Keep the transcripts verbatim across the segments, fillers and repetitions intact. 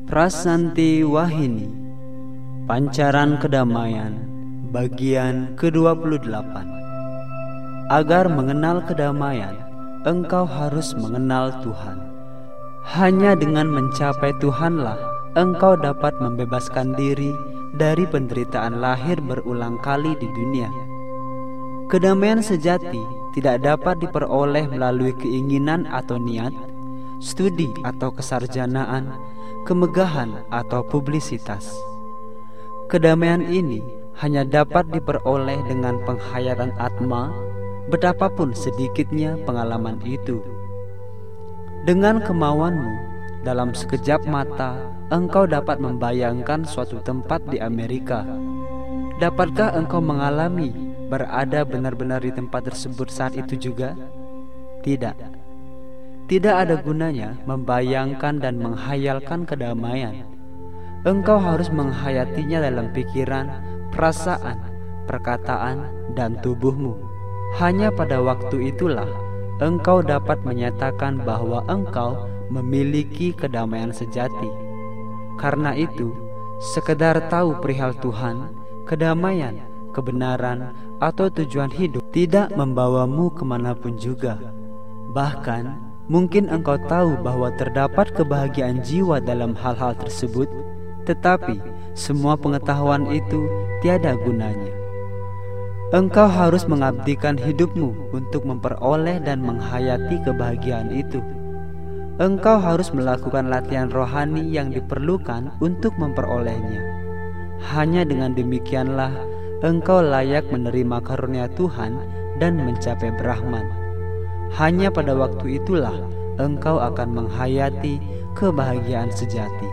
Prasanti Wahini, Pancaran Kedamaian, bagian kedua puluh delapan. Agar mengenal kedamaian, engkau harus mengenal Tuhan. Hanya dengan mencapai Tuhanlah, engkau dapat membebaskan diri dari penderitaan lahir berulang kali di dunia. Kedamaian sejati tidak dapat diperoleh melalui keinginan atau niat, studi atau kesarjanaan, kemegahan atau publisitas. Kedamaian ini hanya dapat diperoleh dengan penghayatan atma, betapapun sedikitnya pengalaman itu. Dengan kemauanmu, dalam sekejap mata, engkau dapat membayangkan suatu tempat di Amerika. Dapatkah engkau mengalami berada benar-benar di tempat tersebut saat itu juga? Tidak. Tidak ada gunanya membayangkan dan menghayalkan kedamaian. Engkau harus menghayatinya dalam pikiran, perasaan, perkataan, dan tubuhmu. Hanya pada waktu itulah engkau dapat menyatakan bahwa engkau memiliki kedamaian sejati. Karena itu, sekedar tahu perihal Tuhan, kedamaian, kebenaran, atau tujuan hidup tidak membawamu kemanapun juga. Bahkan, mungkin engkau tahu bahwa terdapat kebahagiaan jiwa dalam hal-hal tersebut, tetapi semua pengetahuan itu tiada gunanya. Engkau harus mengabdikan hidupmu untuk memperoleh dan menghayati kebahagiaan itu. Engkau harus melakukan latihan rohani yang diperlukan untuk memperolehnya. Hanya dengan demikianlah engkau layak menerima karunia Tuhan dan mencapai Brahman. Hanya pada waktu itulah engkau akan menghayati kebahagiaan sejati.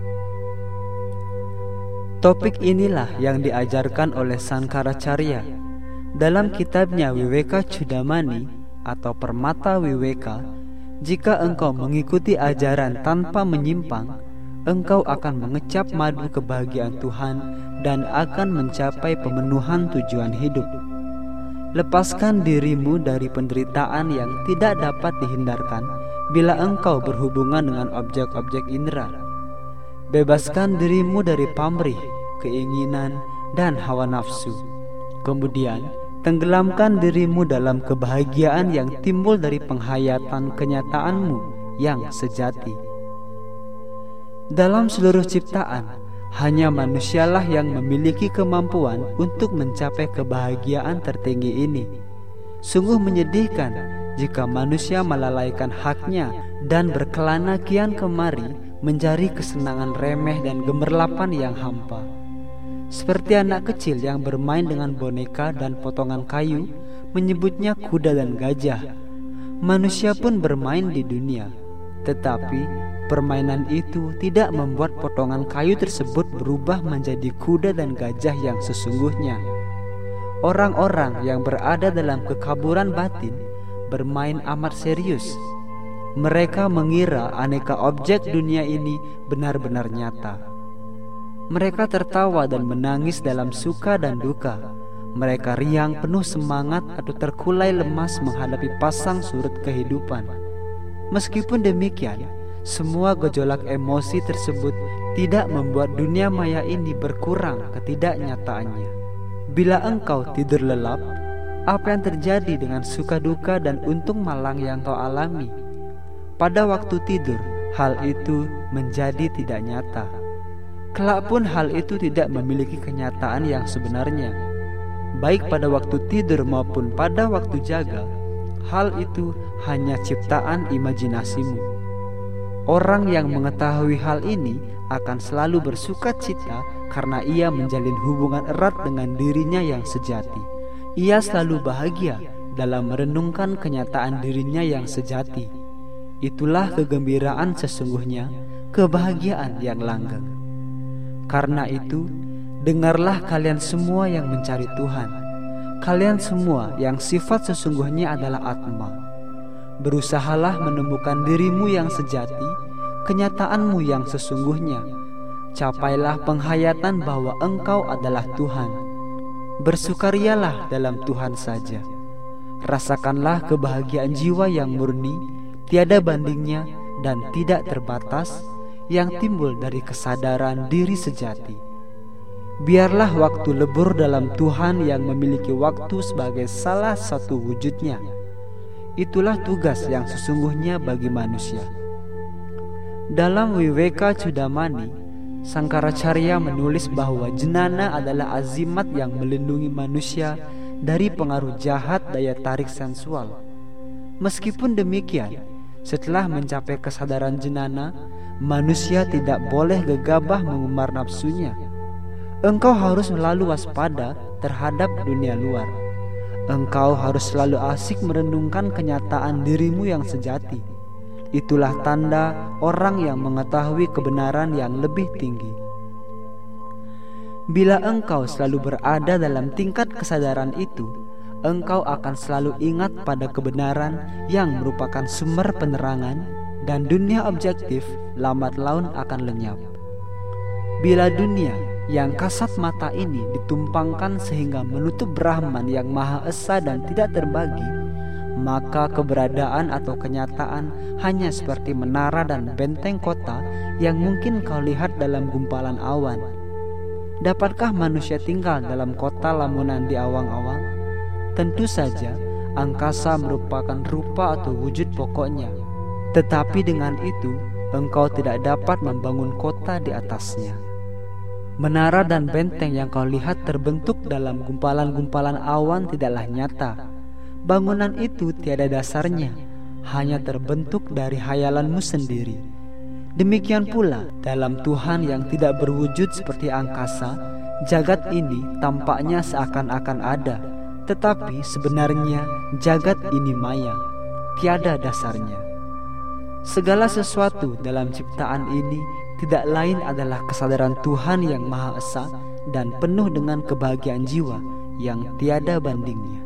Topik inilah yang diajarkan oleh Sankaracharya dalam kitabnya Viveka Chudamani atau Permata Viveka. Jika engkau mengikuti ajaran tanpa menyimpang, engkau akan mengecap madu kebahagiaan Tuhan dan akan mencapai pemenuhan tujuan hidup. Lepaskan dirimu dari penderitaan yang tidak dapat dihindarkan bila engkau berhubungan dengan objek-objek indera. Bebaskan dirimu dari pamrih, keinginan, dan hawa nafsu. Kemudian, tenggelamkan dirimu dalam kebahagiaan yang timbul dari penghayatan kenyataanmu yang sejati. Dalam seluruh ciptaan, hanya manusialah yang memiliki kemampuan untuk mencapai kebahagiaan tertinggi ini. Sungguh menyedihkan jika manusia melalaikan haknya dan berkelana kian kemari mencari kesenangan remeh dan gemerlapan yang hampa. Seperti anak kecil yang bermain dengan boneka dan potongan kayu, menyebutnya kuda dan gajah. Manusia pun bermain di dunia, tetapi permainan itu tidak membuat potongan kayu tersebut berubah menjadi kuda dan gajah yang sesungguhnya. Orang-orang yang berada dalam kekaburan batin bermain amat serius. Mereka mengira aneka objek dunia ini benar-benar nyata. Mereka tertawa dan menangis dalam suka dan duka. Mereka riang penuh semangat atau terkulai lemas menghadapi pasang surut kehidupan. Meskipun demikian, semua gejolak emosi tersebut tidak membuat dunia maya ini berkurang ketidaknyataannya. Bila engkau tidur lelap, apa yang terjadi dengan suka duka dan untung malang yang kau alami? Pada waktu tidur, hal itu menjadi tidak nyata. Kelak pun hal itu tidak memiliki kenyataan yang sebenarnya. Baik pada waktu tidur maupun pada waktu jaga, hal itu hanya ciptaan imajinasimu. Orang yang mengetahui hal ini akan selalu bersuka cita karena ia menjalin hubungan erat dengan dirinya yang sejati. Ia selalu bahagia dalam merenungkan kenyataan dirinya yang sejati. Itulah kegembiraan sesungguhnya, kebahagiaan yang langgeng. Karena itu, dengarlah kalian semua yang mencari Tuhan, kalian semua yang sifat sesungguhnya adalah Atma. Berusahalah menemukan dirimu yang sejati, kenyataanmu yang sesungguhnya. Capailah penghayatan bahwa engkau adalah Tuhan. Bersukarialah dalam Tuhan saja. Rasakanlah kebahagiaan jiwa yang murni, tiada bandingnya dan tidak terbatas, yang timbul dari kesadaran diri sejati. Biarlah waktu lebur dalam Tuhan yang memiliki waktu sebagai salah satu wujudnya. Itulah tugas yang sesungguhnya bagi manusia. Dalam Wiweka Cudamani, Sangkaracarya menulis bahwa jenana adalah azimat yang melindungi manusia dari pengaruh jahat daya tarik sensual. Meskipun demikian, setelah mencapai kesadaran jenana, manusia tidak boleh gegabah mengumbar nafsunya. Engkau harus selalu waspada terhadap dunia luar. Engkau harus selalu asik merenungkan kenyataan dirimu yang sejati. Itulah tanda orang yang mengetahui kebenaran yang lebih tinggi. Bila engkau selalu berada dalam tingkat kesadaran itu, engkau akan selalu ingat pada kebenaran yang merupakan sumber penerangan, dan dunia objektif lambat laun akan lenyap. Bila dunia yang kasat mata ini ditumpangkan sehingga menutup Brahman yang Maha Esa dan tidak terbagi, maka keberadaan atau kenyataan hanya seperti menara dan benteng kota yang mungkin kau lihat dalam gumpalan awan. Dapatkah manusia tinggal dalam kota lamunan di awang-awang? Tentu saja, angkasa merupakan rupa atau wujud pokoknya. Tetapi dengan itu, engkau tidak dapat membangun kota di atasnya. Menara dan benteng yang kau lihat terbentuk dalam gumpalan-gumpalan awan tidaklah nyata. Bangunan itu tiada dasarnya, hanya terbentuk dari hayalanmu sendiri. Demikian pula dalam Tuhan yang tidak berwujud seperti angkasa, jagat ini tampaknya seakan-akan ada, tetapi sebenarnya jagat ini maya, tiada dasarnya. Segala sesuatu dalam ciptaan ini tidak lain adalah kesadaran Tuhan yang Maha Esa dan penuh dengan kebahagiaan jiwa yang tiada bandingnya.